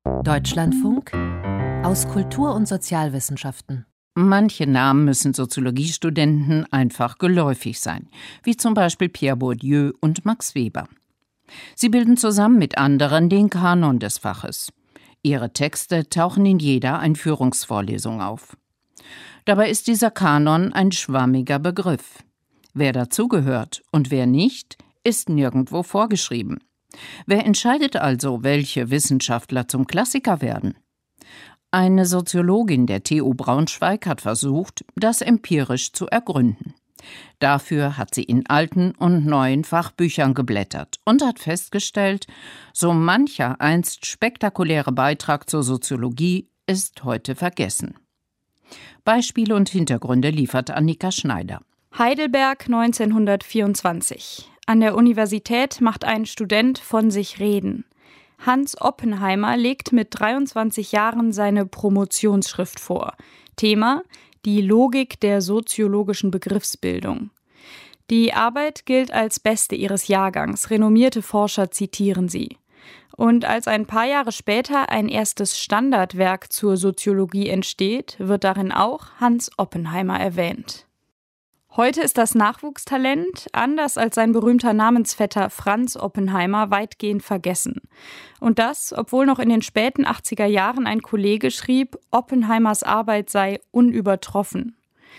Deutschlandfunk aus Kultur- und Sozialwissenschaften. Manche Namen müssen Soziologiestudenten einfach geläufig sein, wie zum Beispiel Pierre Bourdieu und Max Weber. Sie bilden zusammen mit anderen den Kanon des Faches. Ihre Texte tauchen in jeder Einführungsvorlesung auf. Dabei ist dieser Kanon ein schwammiger Begriff. Wer dazugehört und wer nicht, ist nirgendwo vorgeschrieben. Wer entscheidet also, welche Wissenschaftler zum Klassiker werden? Eine Soziologin der TU Braunschweig hat versucht, das empirisch zu ergründen. Dafür hat sie in alten und neuen Fachbüchern geblättert und hat festgestellt, so mancher einst spektakuläre Beitrag zur Soziologie ist heute vergessen. Beispiele und Hintergründe liefert Annika Schneider. Heidelberg 1924. An der Universität macht ein Student von sich reden. Hans Oppenheimer legt mit 23 Jahren seine Promotionsschrift vor. Thema: die Logik der soziologischen Begriffsbildung. Die Arbeit gilt als beste ihres Jahrgangs. Renommierte Forscher zitieren sie. Und als ein paar Jahre später ein erstes Standardwerk zur Soziologie entsteht, wird darin auch Hans Oppenheimer erwähnt. Heute ist das Nachwuchstalent, anders als sein berühmter Namensvetter Franz Oppenheimer, weitgehend vergessen. Und das, obwohl noch in den späten 80er Jahren ein Kollege schrieb, Oppenheimers Arbeit sei unübertroffen.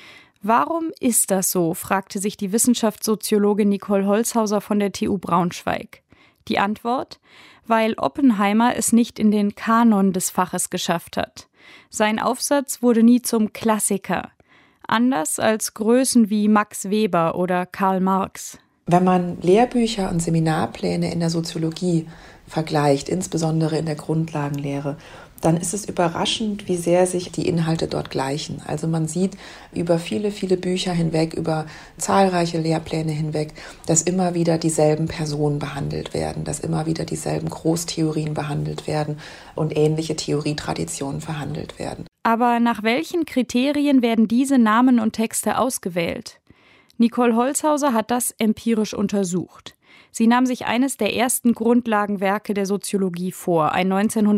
Warum ist das so, fragte sich die Wissenschaftssoziologin Nicole Holzhauser von der TU Braunschweig. Die Antwort: weil Oppenheimer es nicht in den Kanon des Faches geschafft hat. Sein Aufsatz wurde nie zum Klassiker. Anders als Größen wie Max Weber oder Karl Marx. Wenn man Lehrbücher und Seminarpläne in der Soziologie vergleicht, insbesondere in der Grundlagenlehre, dann ist es überraschend, wie sehr sich die Inhalte dort gleichen. Also man sieht über viele, viele Bücher hinweg, über zahlreiche Lehrpläne hinweg, dass immer wieder dieselben Personen behandelt werden, dass immer wieder dieselben Großtheorien behandelt werden und ähnliche Theorietraditionen verhandelt werden. Aber nach welchen Kriterien werden diese Namen und Texte ausgewählt? Nicole Holzhauser hat das empirisch untersucht. Sie nahm sich eines der ersten Grundlagenwerke der Soziologie vor, ein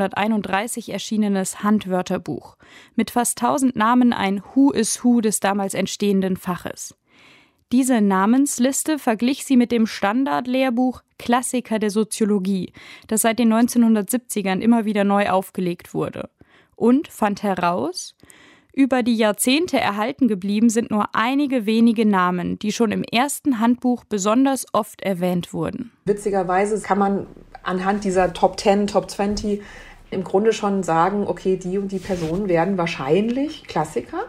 1931 erschienenes Handwörterbuch. Mit fast 1000 Namen ein Who is Who des damals entstehenden Faches. Diese Namensliste verglich sie mit dem Standardlehrbuch Klassiker der Soziologie, das seit den 1970ern immer wieder neu aufgelegt wurde. Und fand heraus: über die Jahrzehnte erhalten geblieben sind nur einige wenige Namen, die schon im ersten Handbuch besonders oft erwähnt wurden. Witzigerweise kann man anhand dieser Top 10, Top 20 im Grunde schon sagen, okay, die und die Personen werden wahrscheinlich Klassiker.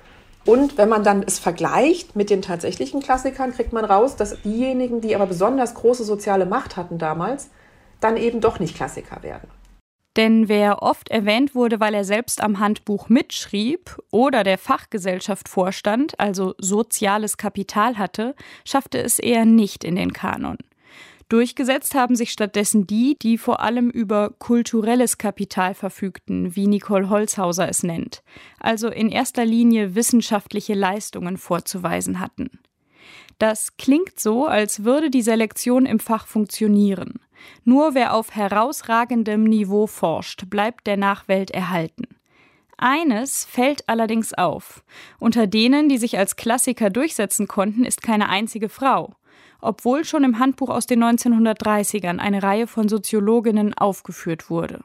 Und wenn man dann es vergleicht mit den tatsächlichen Klassikern, kriegt man raus, dass diejenigen, die aber besonders große soziale Macht hatten damals, dann eben doch nicht Klassiker werden. Denn wer oft erwähnt wurde, weil er selbst am Handbuch mitschrieb oder der Fachgesellschaft vorstand, also soziales Kapital hatte, schaffte es eher nicht in den Kanon. Durchgesetzt haben sich stattdessen die, die vor allem über kulturelles Kapital verfügten, wie Nicole Holzhauser es nennt, also in erster Linie wissenschaftliche Leistungen vorzuweisen hatten. Das klingt so, als würde die Selektion im Fach funktionieren. Nur wer auf herausragendem Niveau forscht, bleibt der Nachwelt erhalten. Eines fällt allerdings auf: unter denen, die sich als Klassiker durchsetzen konnten, ist keine einzige Frau, obwohl schon im Handbuch aus den 1930ern eine Reihe von Soziologinnen aufgeführt wurde.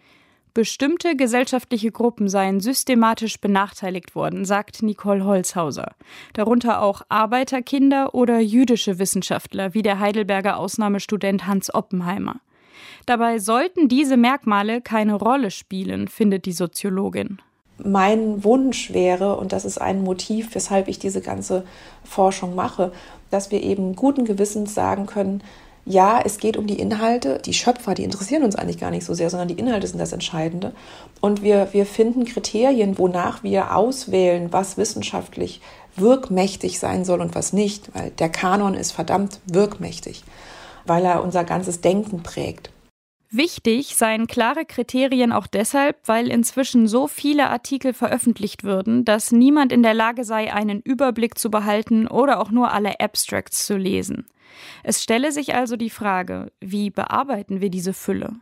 Bestimmte gesellschaftliche Gruppen seien systematisch benachteiligt worden, sagt Nicole Holzhauser. Darunter auch Arbeiterkinder oder jüdische Wissenschaftler, wie der Heidelberger Ausnahmestudent Hans Oppenheimer. Dabei sollten diese Merkmale keine Rolle spielen, findet die Soziologin. Mein Wunsch wäre, und das ist ein Motiv, weshalb ich diese ganze Forschung mache, dass wir eben guten Gewissens sagen können, ja, es geht um die Inhalte. Die Schöpfer, die interessieren uns eigentlich gar nicht so sehr, sondern die Inhalte sind das Entscheidende. Und wir finden Kriterien, wonach wir auswählen, was wissenschaftlich wirkmächtig sein soll und was nicht. Weil der Kanon ist verdammt wirkmächtig, weil er unser ganzes Denken prägt. Wichtig seien klare Kriterien auch deshalb, weil inzwischen so viele Artikel veröffentlicht würden, dass niemand in der Lage sei, einen Überblick zu behalten oder auch nur alle Abstracts zu lesen. Es stelle sich also die Frage: Wie bearbeiten wir diese Fülle?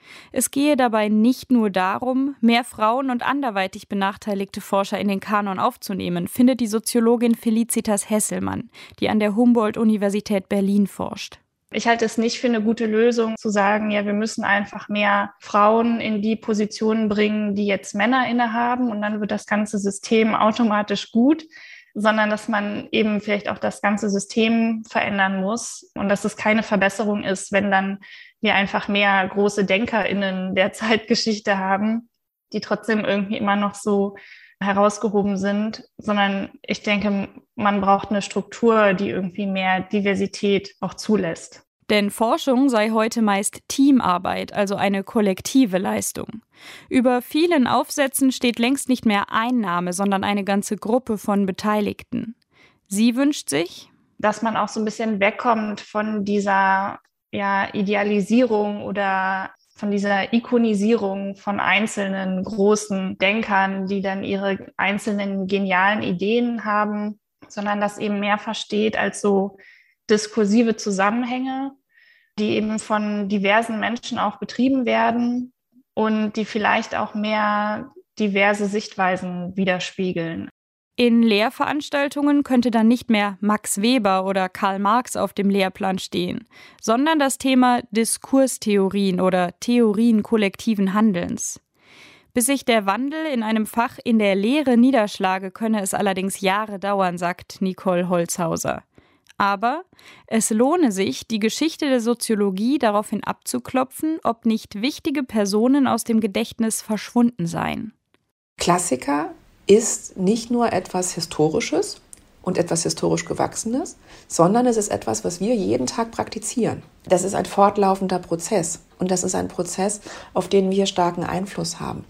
Es gehe dabei nicht nur darum, mehr Frauen und anderweitig benachteiligte Forscher in den Kanon aufzunehmen, findet die Soziologin Felicitas Hesselmann, die an der Humboldt-Universität Berlin forscht. Ich halte es nicht für eine gute Lösung, zu sagen, ja, wir müssen einfach mehr Frauen in die Positionen bringen, die jetzt Männer innehaben und dann wird das ganze System automatisch gut, sondern dass man eben vielleicht auch das ganze System verändern muss und dass es keine Verbesserung ist, wenn dann wir einfach mehr große DenkerInnen der Zeitgeschichte haben, die trotzdem irgendwie immer noch so herausgehoben sind, sondern ich denke, man braucht eine Struktur, die irgendwie mehr Diversität auch zulässt. Denn Forschung sei heute meist Teamarbeit, also eine kollektive Leistung. Über vielen Aufsätzen steht längst nicht mehr ein Name, sondern eine ganze Gruppe von Beteiligten. Sie wünscht sich, dass man auch so ein bisschen wegkommt von dieser Idealisierung oder von dieser Ikonisierung von einzelnen großen Denkern, die dann ihre einzelnen genialen Ideen haben, sondern das eben mehr versteht als so diskursive Zusammenhänge, die eben von diversen Menschen auch betrieben werden und die vielleicht auch mehr diverse Sichtweisen widerspiegeln. In Lehrveranstaltungen könnte dann nicht mehr Max Weber oder Karl Marx auf dem Lehrplan stehen, sondern das Thema Diskurstheorien oder Theorien kollektiven Handelns. Bis sich der Wandel in einem Fach in der Lehre niederschlage, könne es allerdings Jahre dauern, sagt Nicole Holzhauser. Aber es lohne sich, die Geschichte der Soziologie daraufhin abzuklopfen, ob nicht wichtige Personen aus dem Gedächtnis verschwunden seien. Klassiker ist nicht nur etwas Historisches und etwas historisch Gewachsenes, sondern es ist etwas, was wir jeden Tag praktizieren. Das ist ein fortlaufender Prozess und das ist ein Prozess, auf den wir starken Einfluss haben.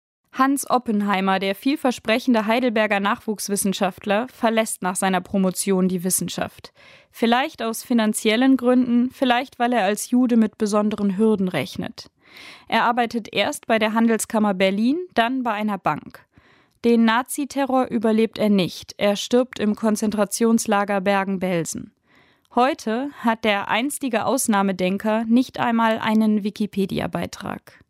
Hans Oppenheimer, der vielversprechende Heidelberger Nachwuchswissenschaftler, verlässt nach seiner Promotion die Wissenschaft. Vielleicht aus finanziellen Gründen, vielleicht weil er als Jude mit besonderen Hürden rechnet. Er arbeitet erst bei der Handelskammer Berlin, dann bei einer Bank. Den Naziterror überlebt er nicht. Er stirbt im Konzentrationslager Bergen-Belsen. Heute hat der einstige Ausnahmedenker nicht einmal einen Wikipedia-Beitrag.